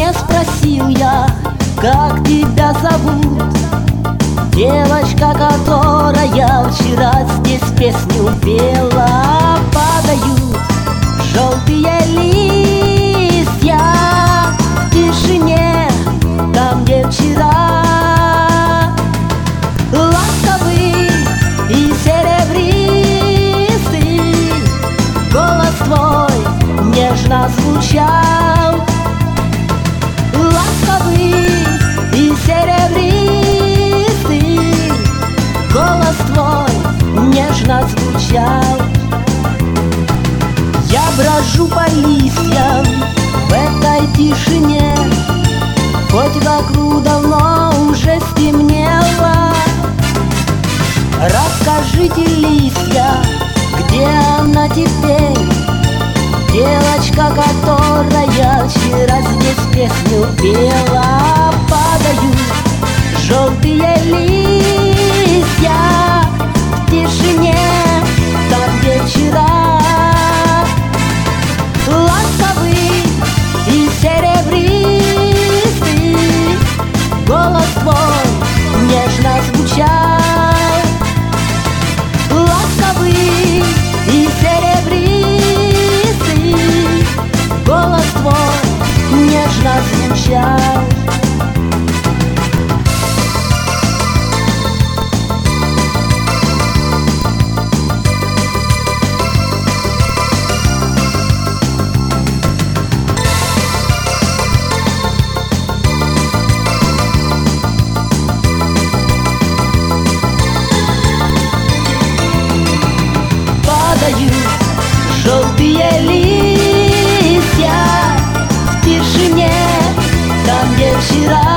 не спросил я, как тебя зовут, девочка, которая вчера здесь песню пела. Падают желтые листья в тишине, там, где вчера. Ласковый и серебристый голос твой нежно звучал. Ласковый и серебристый голос твой нежно звучал. Я брожу по листьям в этой тишине, хоть вокруг давно уже стемнело. Расскажите, листья, где она теперь, девочка, которая вчера здесь песню пела. Падают желтые листья в тишине, там, где вчера. Ласковый и серебристый голос твой нежно звучал. Ласковый и серебристый голос твой нежно звучал. Желтые листья в тишине, там, где вчера.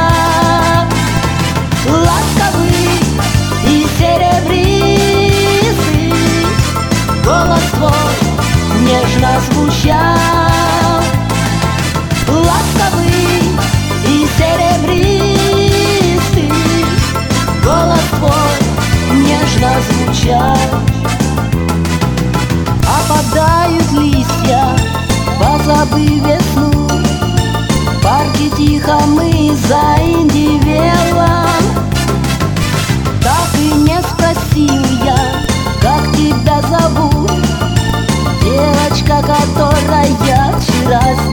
Ласковый и серебристый голос твой нежно звучал. Ласковый и серебристый голос твой нежно звучал. Опадают листья, позабыв